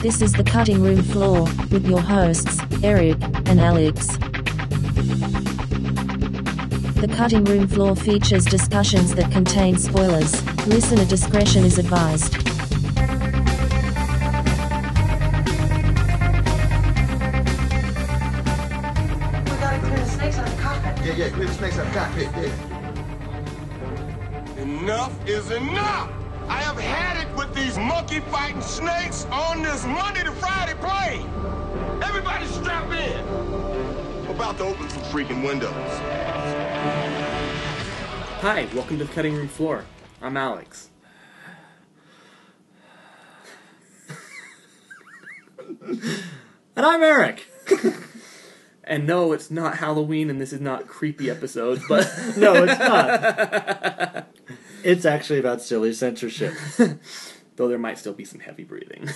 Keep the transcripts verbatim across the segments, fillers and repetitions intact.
This is the Cutting Room Floor, with your hosts, Eric and Alex. The Cutting Room Floor features discussions that contain spoilers. Listener discretion is advised. We gotta clear the snakes out of the cockpit. Yeah, yeah, clear the snakes out of the cockpit, yeah. Enough is enough! I have had it with these monkey-fighting snakes on this Monday to Friday plane! Everybody strap in! I'm about to open some freaking windows. Hi, welcome to the Cutting Room Floor. I'm Alex. And I'm Eric. And no, it's not Halloween, and this is not creepy episodes, but No, it's not. It's actually about silly censorship. though there might still be some heavy breathing.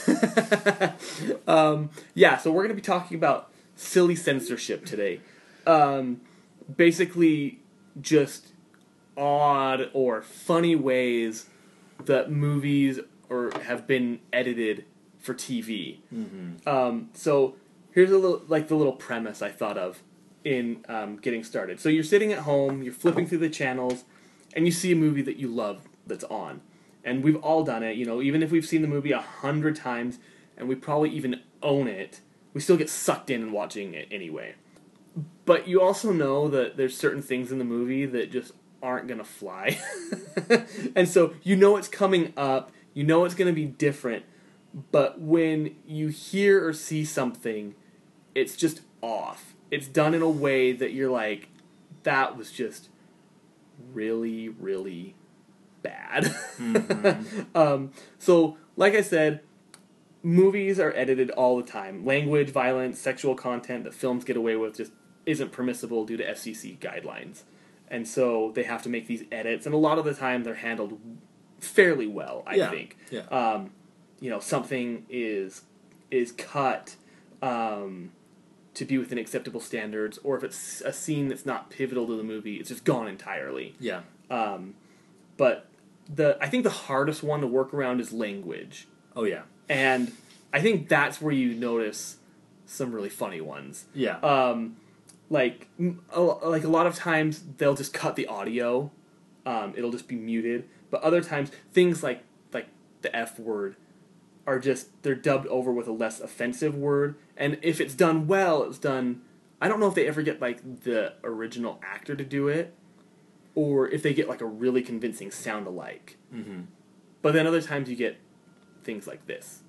um, yeah, so we're going to be talking about silly censorship today. Um, basically, just odd or funny ways that movies or have been edited for T V. Mm-hmm. Um, so here's a little, like the little premise I thought of in um, getting started. So you're sitting at home, you're flipping through the channels, and you see a movie that you love that's on. And we've all done it, you know, even if we've seen the movie a hundred times, and we probably even own it, we still get sucked in and watching it anyway. But you also know that there's certain things in the movie that just aren't going to fly. And so you know it's coming up, you know it's going to be different, but when you hear or see something, it's just off. It's done in a way that you're like, that was just really, really bad. Mm-hmm. um, so, like I said, movies are edited all the time. Language, violence, sexual content that films get away with just isn't permissible due to F C C guidelines. And so they have to make these edits, and a lot of the time they're handled fairly well, I yeah. think. Yeah. Um, you know, something is is cut um, to be within acceptable standards, or if it's a scene that's not pivotal to the movie, it's just gone entirely. Yeah. Um, but the I think the hardest one to work around is language. Oh, yeah. And I think that's where you notice some really funny ones. Yeah. Um, like, a, like a lot of times they'll just cut the audio. Um, it'll just be muted. But other times, things like like the F word are just, they're dubbed over with a less offensive word. And if it's done well, it's done, I don't know if they ever get like the original actor to do it, or if they get like a really convincing sound alike. Mm-hmm. But then other times you get things like this.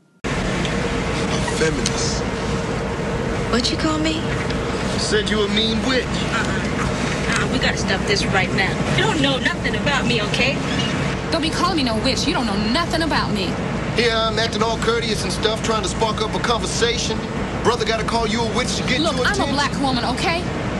A feminist. What you call me? Said you a mean witch. Uh-uh. Uh, we gotta stop this right now. You don't know nothing about me, okay? Don't be calling me no witch. You don't know nothing about me. Here I'm acting all courteous and stuff, trying to spark up a conversation. Brother gotta call you a witch to get Look, your I'm attention. a black woman, okay?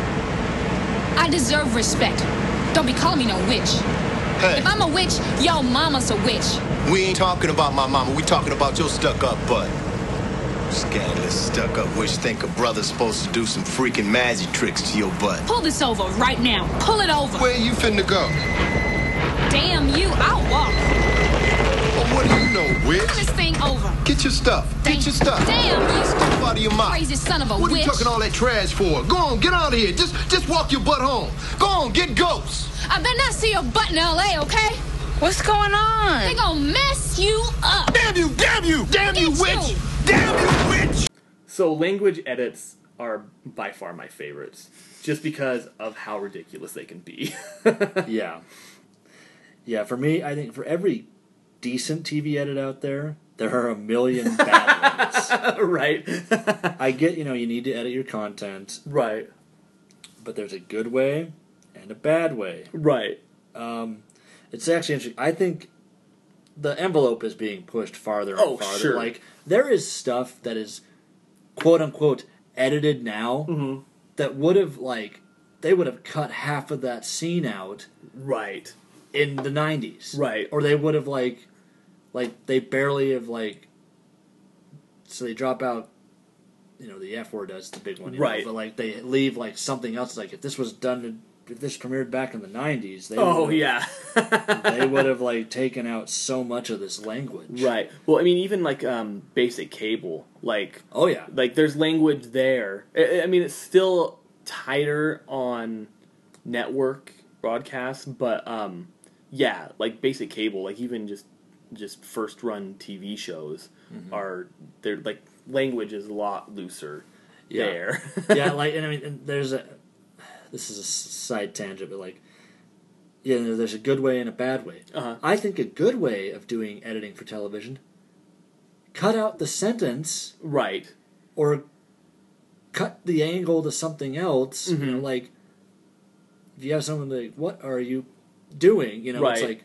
I deserve respect. Don't be calling me no witch. Hey, If I'm a witch, your mama's a witch. we ain't talking about my mama. We talking about your stuck-up butt. Scandalous stuck-up witch think a brother's supposed to do some freaking magic tricks to your butt. Pull this over right now. Pull it over. Where you finna go? Damn you, I'll walk. Oh, what do you know, witch? Pull this thing over. Get your stuff. Get your stuff. Damn you, Stuff out of your mouth. crazy son of a What are witch. you talking all that trash for? Go on, get out of here. Just just walk your butt home. Go on, get ghosts. I better not see your butt in L A, okay? What's going on? They gonna mess you up. Damn you, damn you, damn you, Get witch. you. Damn you, witch. So language edits are by far my favorites, just because of how ridiculous they can be. Yeah. Yeah, for me, I think for every decent T V edit out there, there are a million bad ones. Right. I get, you know, you need to edit your content, Right. but there's a good way and a bad way. Right. Um, it's actually interesting. I think the envelope is being pushed farther and Oh, farther. sure. Like, there is stuff that is quote-unquote edited now Mm-hmm. that would have, like, they would have cut half of that scene out Right. in the nineties. Right. Or they would have, like, like, they barely have, like, so they drop out, you know, the F word, that's the big one. You Right. Know, but, like, they leave, like, something else. Like, if this was done if this premiered back in the nineties, they Oh would've- yeah. they would have like taken out so much of this language. Right. Well, I mean, even like um, basic cable, like Oh yeah. like there's language there. I, I mean, it's still tighter on network broadcasts, but um, yeah, like basic cable, like even just just first run T V shows Mm-hmm. are they're like language is a lot looser Yeah. there. yeah, like, and I mean, and there's a. This is a s- side tangent, but like, yeah, there's a good way and a bad way. Uh-huh. I think a good way of doing editing for television: cut out the sentence Right. or cut the angle to something else. You know, Mhm. like if you have someone like, "What are you doing?" You know, it's Right. like,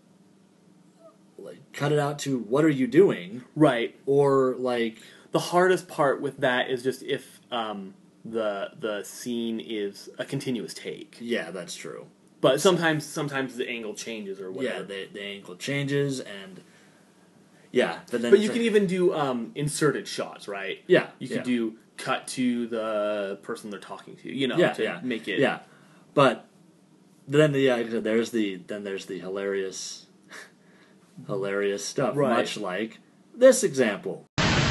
like cut it out to "What are you doing?" Right. or like. The hardest part with that is just if um, the the scene is a continuous take. Yeah, that's true. But sometimes sometimes the angle changes or Yeah, whatever. the the angle changes and yeah, but then But it's you like- can even do um, inserted shots, right? yeah, You could yeah. do cut to the person they're talking to, you know, yeah, to yeah, make it. yeah. But then the yeah, there's the then there's the hilarious hilarious stuff, Right. much like this example.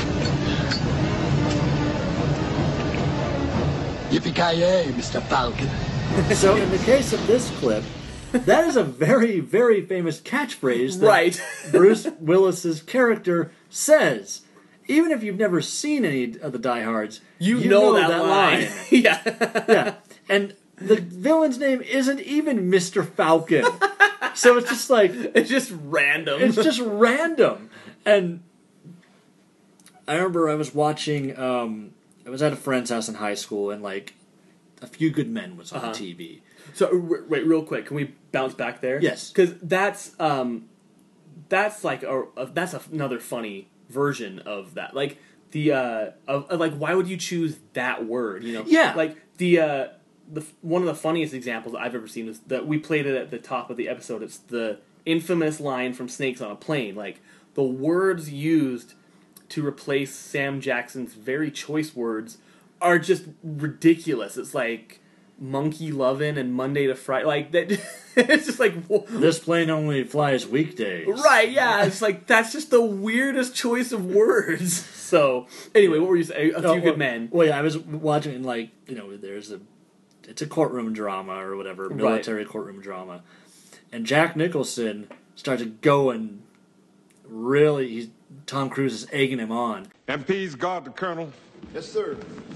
Yippee-ki-yay, Mister Falcon. So in the case of this clip, that is a very very famous catchphrase that Right. Bruce Willis's character says. Even if you've never seen any of the Die Hards, You, know, that, line. yeah. Yeah, and the villain's name isn't even Mister Falcon, so it's just like It's just random. it's just random. And I remember I was watching. Um, I was at a friend's house in high school, and like A Few Good Men was on Uh-huh. T V. So r- wait, real quick, can we bounce back there? Yes. because that's um, that's like a, a that's a, another funny version of that. Like the uh, of, of, like why would you choose that word? You know, Yeah. Like the uh, the one of the funniest examples I've ever seen is that we played it at the top of the episode. It's the infamous line from Snakes on a Plane. Like the words used to replace Sam Jackson's very choice words are just ridiculous. It's like monkey lovin' and Monday to Friday, like that. It's just like wh- This plane only flies weekdays. right, yeah. It's like that's just the weirdest choice of words. So anyway, what were you saying? A Few Oh, Good well, Men. Well, yeah, I was watching, and like you know, there's a, it's a courtroom drama or whatever, Right. military courtroom drama, and Jack Nicholson starts going really. He's Tom Cruise is egging him on. M Ps guard the colonel. Yes, sir.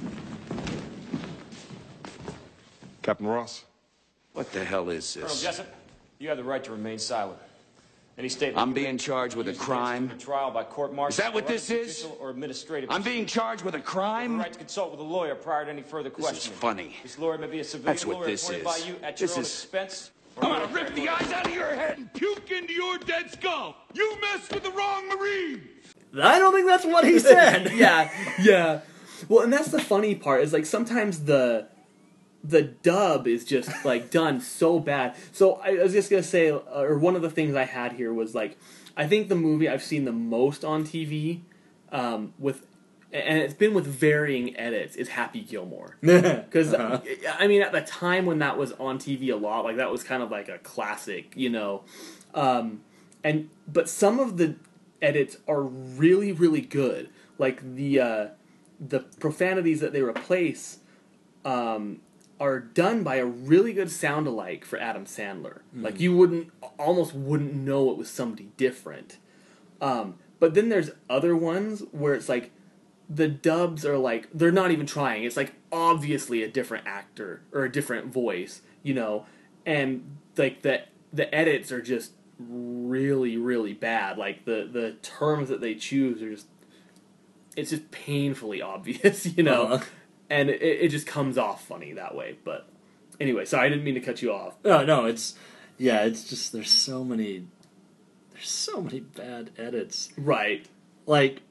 Captain Ross. What the hell is Colonel this? Jessup, you have the right to remain silent. Any statement I'm you being make charged with a used against crime. you in a trial by court martial. Is that what this is? Official or administrative. I'm being charged with a You have the crime? right to consult with a lawyer prior to any further This is questioning. funny. This lawyer may be a civilian That's what lawyer this appointed is. by you at your This own is- expense. I'm gonna rip the eyes out of your head and puke into your dead skull. You messed with the wrong Marine. I don't think that's what he said. yeah, yeah. Well, and that's the funny part is like sometimes the the dub is just like done so bad. So I was just gonna say, uh, or one of the things I had here was like, I think the movie I've seen the most on T V, um, with, and it's been with varying edits, is Happy Gilmore. Because Uh-huh. I mean, at the time when that was on T V a lot, like that was kind of like a classic, you know. Um, and but some of the edits are really, really good. Like the uh, the profanities that they replace um, are done by a really good sound alike for Adam Sandler. Like you wouldn't almost wouldn't know it was somebody different. Um, but then there's other ones where it's like the dubs are like they're not even trying. It's like obviously a different actor or a different voice, you know, and like the the edits are just really really bad. Like the the terms that they choose are just it's just painfully obvious, you know, Uh-huh. and it, it just comes off funny that way. But anyway, sorry, I didn't mean to cut you off. No, no, it's yeah, it's just there's so many there's so many bad edits. Right. Like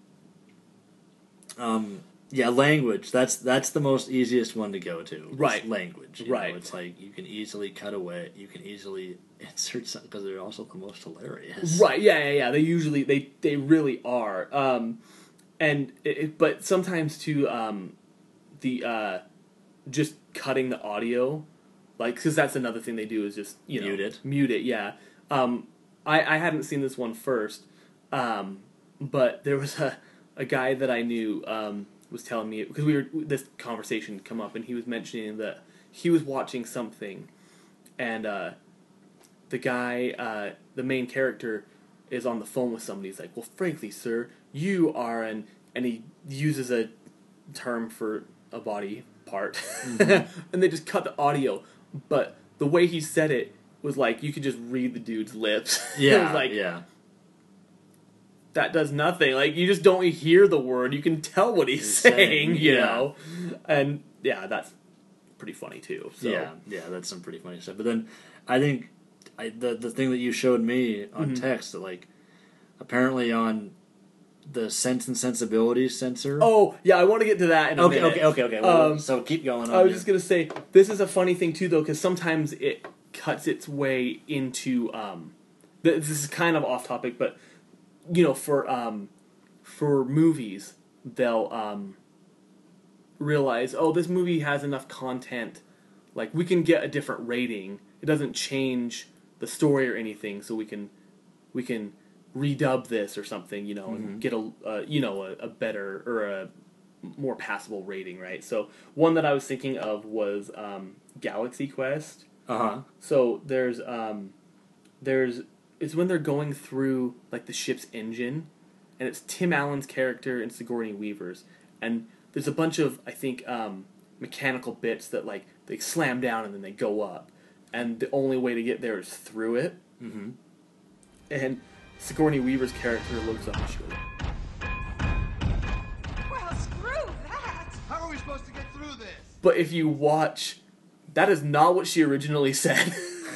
um yeah, language. That's that's the most easiest one to go to. is Right. language. you Right. know, it's like you can easily cut away. You can easily insert something because they're also the most hilarious. Right. Yeah. Yeah. Yeah. They usually they they really are. Um, and it, it- but sometimes too um, the uh, just cutting the audio, like because that's another thing they do is just you know Mute it. mute it. Yeah, um, I I hadn't seen this one first, um, but there was a a guy that I knew um, was telling me because we were this conversation come up and he was mentioning that he was watching something, and uh, the guy uh, the main character is on the phone with somebody. He's like, well, frankly, sir, you are an and he uses a term for a body part, mm-hmm. and they just cut the audio. But the way he said it was like you could just read the dude's lips. Yeah, it was like, yeah. That does nothing. Like you just don't hear the word. You can tell what he's, he's saying, saying, you yeah. know. And yeah, that's pretty funny too. So. Yeah, yeah, that's some pretty funny stuff. But then I think I, the the thing that you showed me on mm-hmm. text that like apparently on the Sense and Sensibility sensor. Oh, yeah, I want to get to that in a okay, minute. Okay, okay, okay, well, um, so keep going on. I was here. just going to say, this is a funny thing, too, though, because sometimes it cuts its way into... Um, this is kind of off topic, but, you know, for um, for movies, they'll um, realize, oh, this movie has enough content, like, we can get a different rating. It doesn't change the story or anything, so we can we can... redub this or something, you know, and mm-hmm. get a, uh, you know, a, a better or a more passable rating, right? So one that I was thinking of was um, Galaxy Quest. Uh-huh. So there's, um, there's, it's when they're going through, like, the ship's engine, and it's Tim Allen's character and Sigourney Weaver's, and there's a bunch of, I think, um, mechanical bits that, like, they slam down and then they go up, and the only way to get there is through it. Mm-hmm. And Sigourney Weaver's character looks up and she goes, Well, screw that! How are we supposed to get through this? but if you watch, that is not what she originally said.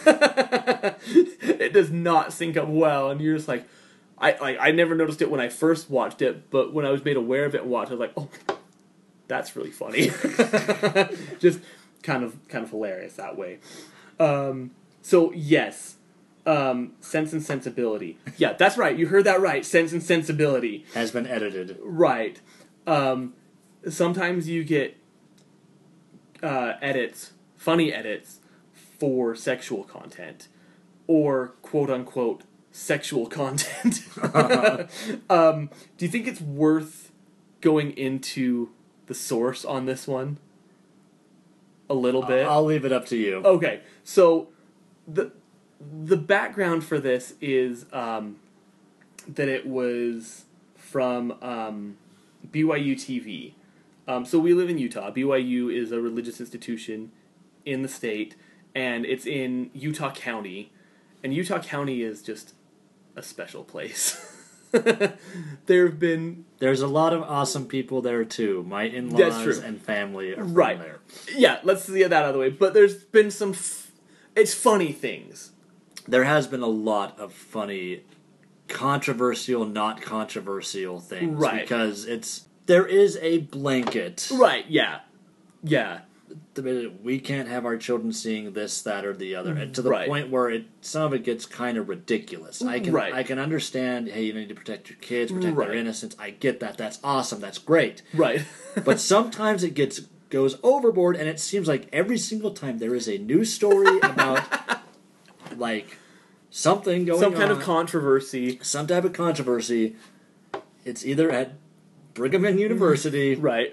It does not sync up well, and you're just like, I like I never noticed it when I first watched it, but when I was made aware of it and watched, I was like, oh, that's really funny. Just kind of kind of hilarious that way. Um, so yes. Um, Sense and Sensibility. Yeah, that's right. You heard that right. Sense and Sensibility. Has been edited. Right. Um, sometimes you get uh, edits, funny edits, for sexual content. Or, quote-unquote, sexual content. um, do you think it's worth going into the source on this one? A little bit? I'll leave it up to you. Okay, so the... The background for this is um, that it was from um, B Y U T V. Um, so we live in Utah. B Y U is a religious institution in the state, and it's in Utah County. And Utah County is just a special place. There have been... There's a lot of awesome people there, too. My in-laws and family are from right. there. Yeah, let's get that out of the way. But there's been some... F- it's funny things. There has been a lot of funny, controversial, not controversial things. Right. Because it's... There is a blanket. Right, yeah. Yeah. We can't have our children seeing this, that, or the other. And to the right. point where it some of it gets kind of ridiculous. I can right. I can understand, hey, you need to protect your kids, protect right. their innocence. I get that. That's awesome. That's great. Right. But sometimes it gets goes overboard, and it seems like every single time there is a news story about... like something going on. Some kind on, of controversy. Some type of controversy. It's either at Brigham Young University. Right.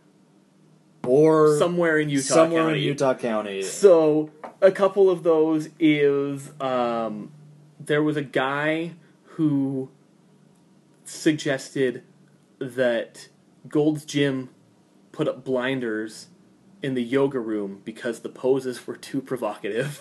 Or somewhere in Utah somewhere County. in Utah County. So a couple of those is um, there was a guy who suggested that Gold's Gym put up blinders in the yoga room because the poses were too provocative.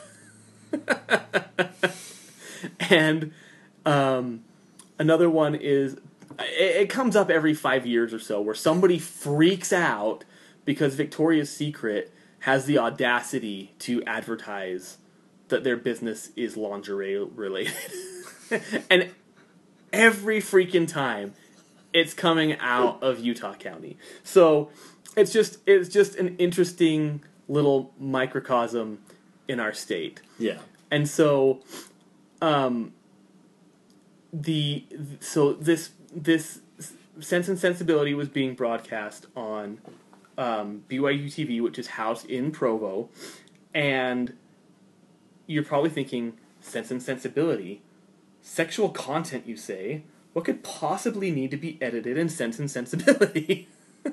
And um, another one is, it, it comes up every five years or so, where somebody freaks out because Victoria's Secret has the audacity to advertise that their business is lingerie related. And every freaking time it's coming out of Utah County. So it's just it's just an interesting little microcosm in our state. Yeah. And so um the so this this Sense and Sensibility was being broadcast on um, B Y U T V, which is housed in Provo, and you're probably thinking, Sense and Sensibility. Sexual content, you say? What could possibly need to be edited in Sense and Sensibility?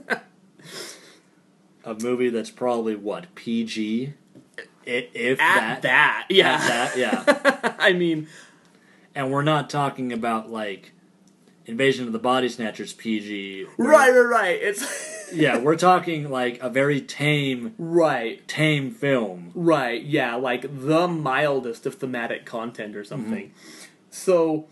A movie that's probably, what, P G? If, if At that. that, yeah. At that, yeah. I mean... And we're not talking about, like, Invasion of the Body Snatchers P G. where- Right, right, right. It's... Yeah, we're talking, like, a very tame... Right. Tame film. Right, yeah, like the mildest of thematic content or something. Mm-hmm. So,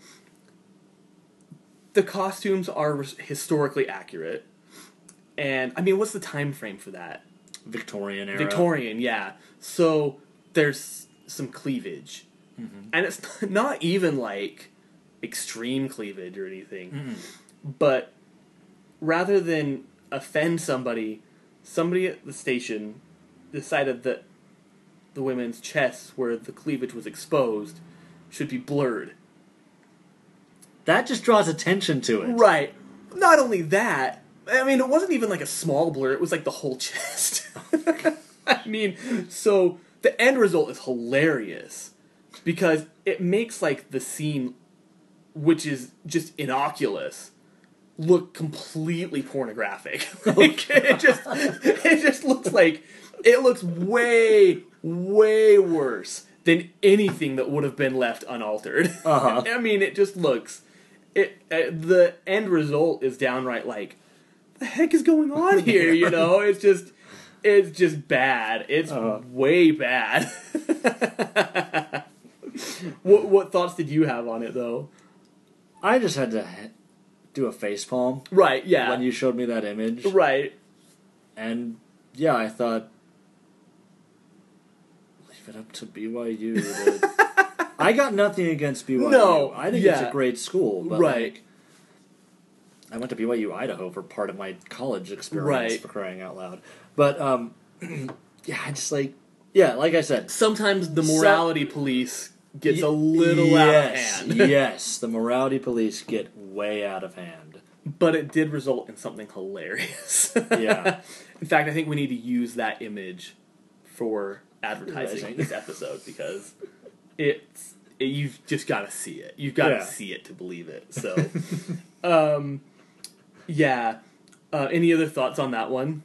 the costumes are historically accurate. And, I mean, what's the time frame for that? Victorian era. Victorian, yeah. So, there's some cleavage. Mm-hmm. And it's not even, like, extreme cleavage or anything. Mm-hmm. But, rather than offend somebody, somebody at the station decided that the women's chests, where the cleavage was exposed, should be blurred. That just draws attention to it. Right. Not only that, I mean, it wasn't even like a small blur, it was like the whole chest. I mean, so the end result is hilarious. Because it makes, like, the scene, which is just innocuous, look completely pornographic. Like, it just, it just looks like, it looks way, way worse than anything that would have been left unaltered. Uh-huh. I mean, it just looks, it. Uh, the end result is downright like, the heck is going on here? You know, it's just, it's just bad. It's uh-huh. way bad. What what thoughts did you have on it, though? I just had to do a facepalm. Right, yeah. When you showed me that image. Right. And, yeah, I thought, leave it up to B Y U. To... I got nothing against B Y U. No, I think yeah. it's a great school. But right. Like, I went to B Y U, Idaho for part of my college experience, right. for crying out loud. But, um, yeah, I just, like, yeah, like I said. Sometimes the morality so, police gets y- a little yes, out of hand. Yes, the morality police get way out of hand. But it did result in something hilarious. Yeah. In fact, I think we need to use that image for advertising this episode because it's it, you've just got to see it. You've got to yeah. see it to believe it. So, um, yeah. Uh, any other thoughts on that one?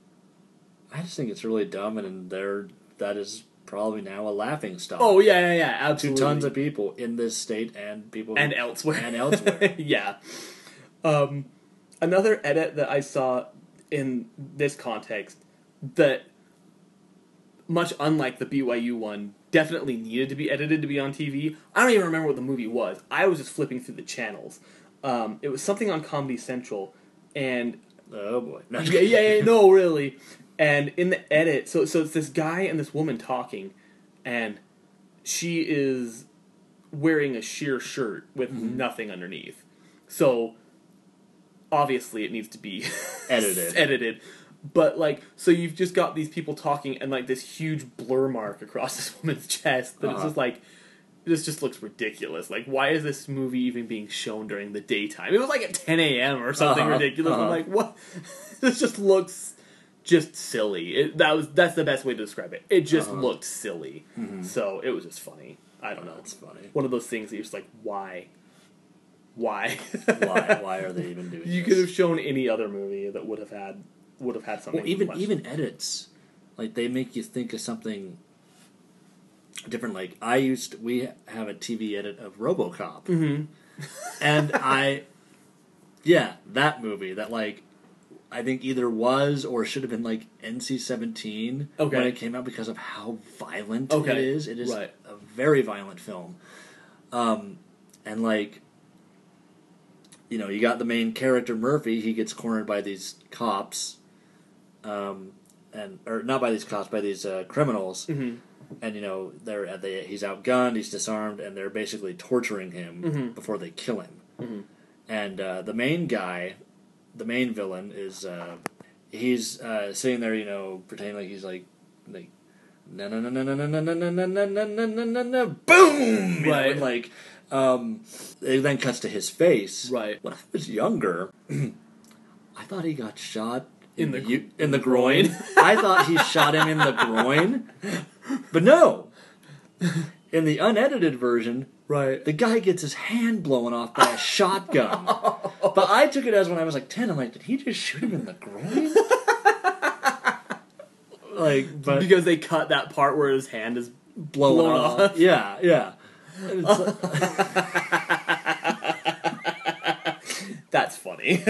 I just think it's really dumb, and there that is probably now a laughing stock. Oh yeah, yeah, yeah, absolutely. To tons of people in this state and people and elsewhere and elsewhere. Yeah. Um, another edit that I saw in this context that, much unlike the B Y U one, definitely needed to be edited to be on T V. I don't even remember what the movie was. I was just flipping through the channels. Um, it was something on Comedy Central, and oh boy, no. yeah, yeah, yeah, no, really. And in the edit, so so it's this guy and this woman talking, and she is wearing a sheer shirt with mm-hmm. nothing underneath. So obviously it needs to be edited. edited. But like, so you've just got these people talking and like this huge blur mark across this woman's chest that uh-huh. it's just like, this just looks ridiculous. Like, why is this movie even being shown during the daytime? It was like at ten a.m. or something uh-huh. ridiculous. Uh-huh. I'm like, what? This just looks just silly. It, that was that's the best way to describe it. It just uh-huh. looked silly. Mm-hmm. So it was just funny. I don't know. It's funny. One of those things that you're just like, why? Why? why? Why are they even doing? You this? could have shown any other movie that would have had would have had something. Well, even much. even edits, like they make you think of something different. Like I used, to, we have a T V edit of RoboCop, mm-hmm. and I, yeah, that movie that like. I think either was or should have been like N C seventeen okay. when it came out because of how violent okay. it is. It is right. a very violent film. Um, and like, you know, you got the main character, Murphy, he gets cornered by these cops, um, and or not by these cops, by these uh, criminals. Mm-hmm. And, you know, they're at the, he's outgunned, he's disarmed, and they're basically torturing him mm-hmm. before they kill him. Mm-hmm. And uh, the main guy... The main villain is uh, he's uh, sitting there, you know, pretending like he's like like na na na na na na na na na na na na na na na boom, right? And like um, it then cuts to his face. Right. When I was younger, I thought he got shot in the u- in the groin. I thought he shot him in the groin, but no. In the unedited version, Right. the guy gets his hand blown off by a shotgun. But I took it as when I was like ten, I'm like, did he just shoot him in the groin? Like, but Because they cut that part where his hand is blown, blown off. off. Yeah, yeah. And it's like- That's funny.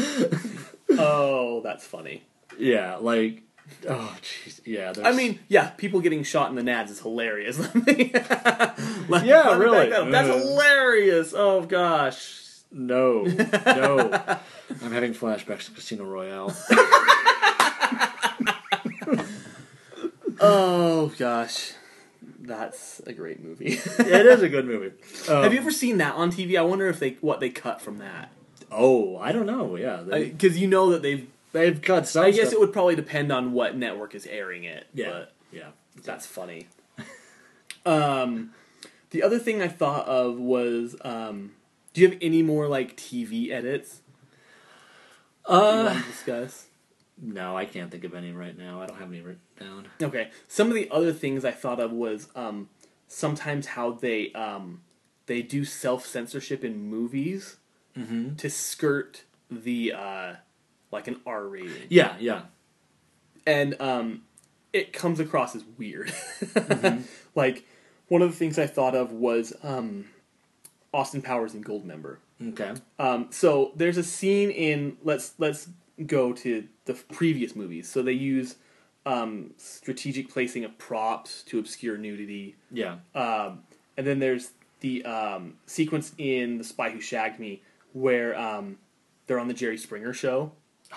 Oh, that's funny. yeah, like, oh, jeez, yeah. I there's- mean, yeah, people getting shot in the nads is hilarious. Let me- let me Yeah, back really. that up. That's Uh. hilarious. Oh gosh. no, no. I'm having flashbacks to Casino Royale. Oh gosh, that's a great movie. It is a good movie. Um, Have you ever seen that on T V? I wonder if they what they cut from that. Oh, I don't know. Yeah, they, Because you know that they've. they've cut some I guess stuff. it would probably depend on what network is airing it. Yeah, But yeah. that's funny. um, the other thing I thought of was, um, do you have any more like T V edits you Uh, want to discuss? no, I can't think of any right now. I don't have any written down. Okay. Some of the other things I thought of was um, sometimes how they um, they do self censorship in movies Mm-hmm. to skirt the uh, like an R rating, Yeah, yeah. and um, it comes across as weird. Mm-hmm. Like one of the things I thought of was um, Austin Powers in Goldmember. Okay. Um, so there's a scene in let's let's go to the previous movies. So they use um, strategic placing of props to obscure nudity, Yeah. um, and then there's the um, sequence in The Spy Who Shagged Me where um, they're on the Jerry Springer show,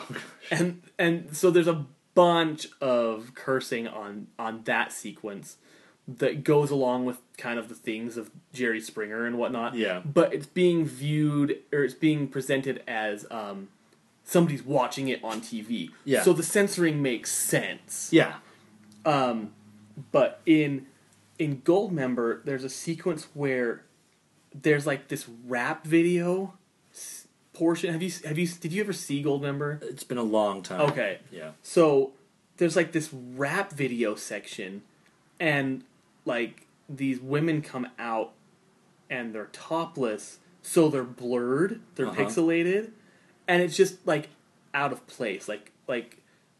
and and so there's a bunch of cursing on on that sequence that goes along with kind of the things of Jerry Springer and whatnot. Yeah. But it's being viewed, or it's being presented as um, somebody's watching it on T V. Yeah. So the censoring makes sense. Yeah. Um, but in in Goldmember, there's a sequence where there's like this rap video s- portion. Have you have you did you ever see Goldmember? It's been a long time. Okay. Yeah. So there's like this rap video section, and like these women come out and they're topless, so they're blurred, they're Uh-huh. pixelated, and it's just like out of place. Like like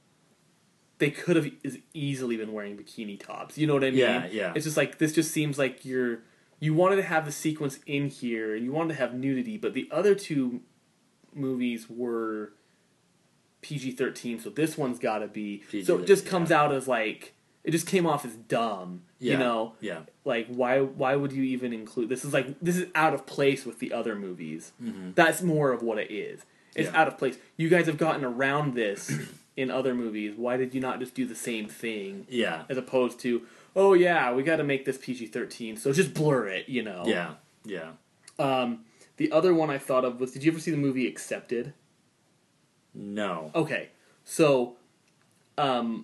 they could have is easily been wearing bikini tops. You know what I mean? Yeah, yeah. It's just like this just seems like you're you wanted to have the sequence in here and you wanted to have nudity, but the other two movies were P G thirteen, so this one's got to be. P G, so it just yeah. comes out as like it just came off as dumb. Yeah, You know, yeah. Like why why would you even include this? Is like this is out of place with the other movies. Mhm. That's more of what it is. It's Yeah. out of place. You guys have gotten around this in other movies. Why did you not just do the same thing? Yeah. As opposed to, oh yeah, we got to make this P G thirteen, so just blur it. You know. Yeah. Yeah. Um, the other one I thought of was, did you ever see the movie Accepted? No. Okay, so um,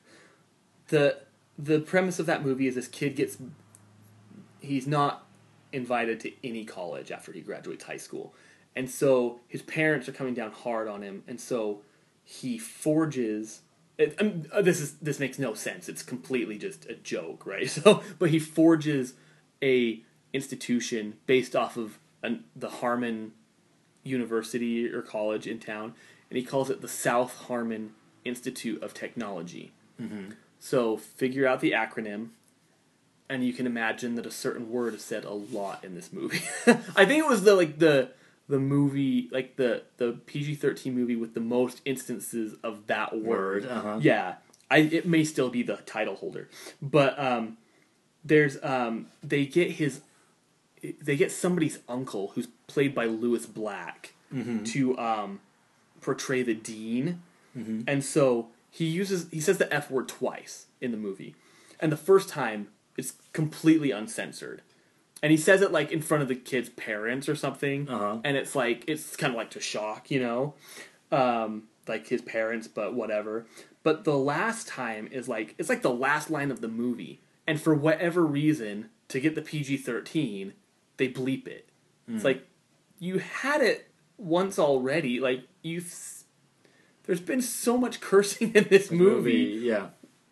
the the premise of that movie is this kid gets he's not invited to any college after he graduates high school, and so his parents are coming down hard on him, and so he forges. It, I mean, uh, this is this makes no sense. It's completely just a joke, right? So, but he forges a institution based off of an, the Harmon University or college in town, and he calls it the South Harmon Institute of Technology. Mm-hmm. So figure out the acronym, and you can imagine that a certain word is said a lot in this movie. I think it was the like the the movie like the the P G thirteen movie with the most instances of that word. Word, uh-huh. Yeah, I it may still be the title holder, but um, there's um they get his they get somebody's uncle who's played by Lewis Black Mhm. to um portray the dean, Mhm. and so he uses he says the F word twice in the movie, and the first time it's completely uncensored, and he says it like in front of the kid's parents or something, Uh-huh. and it's like it's kind of like to shock, you know, um, like his parents, but whatever. But the last time is like it's like the last line of the movie, and for whatever reason, to get the P G thirteen, they bleep it. It's Mm. like you had it once already. Like you, there's been so much cursing in this movie. Yeah.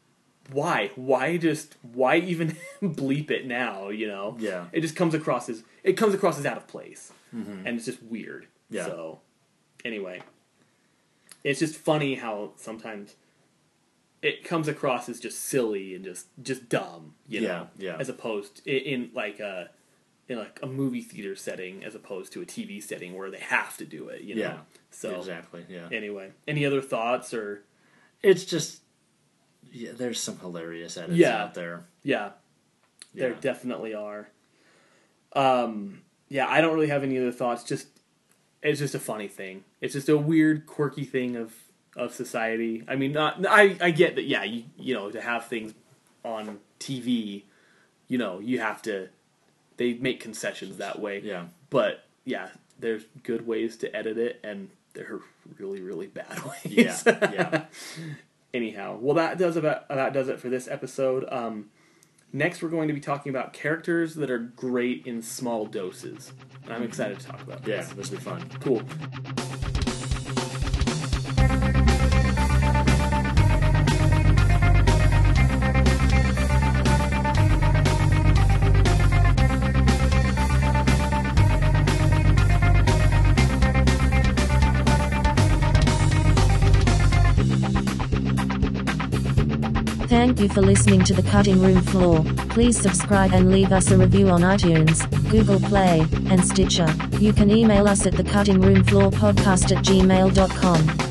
why? Why just, why even bleep it now, you know? Yeah. It just comes across as, it comes across as out of place. Mm-hmm. And it's just weird. Yeah. So, anyway. It's just funny how sometimes it comes across as just silly and just, just dumb, you know? Yeah, yeah. As opposed, in, in like a, in like a movie theater setting as opposed to a T V setting where they have to do it, you know? Yeah. So, exactly, yeah. Anyway. Any other thoughts or... It's just, yeah, there's some hilarious edits Yeah. out there. Yeah, there Yeah. definitely are. Um, yeah, I don't really have any other thoughts. Just it's just a funny thing. It's just a weird, quirky thing of, of society. I mean, not I, I get that. Yeah, you you know, to have things on T V, you know, you have to. They make concessions that way. Yeah. But yeah, there's good ways to edit it, and there are really, really bad ways. Yeah. Yeah. Anyhow, well, that does about that does it for this episode. Um, next, we're going to be talking about characters that are great in small doses. And I'm excited to talk about Yeah, this. this will be fun. Cool. Thank you for listening to The Cutting Room Floor. Please subscribe and leave us a review on iTunes, Google Play, and Stitcher. You can email us at thecuttingroomfloorpodcast at gmail dot com.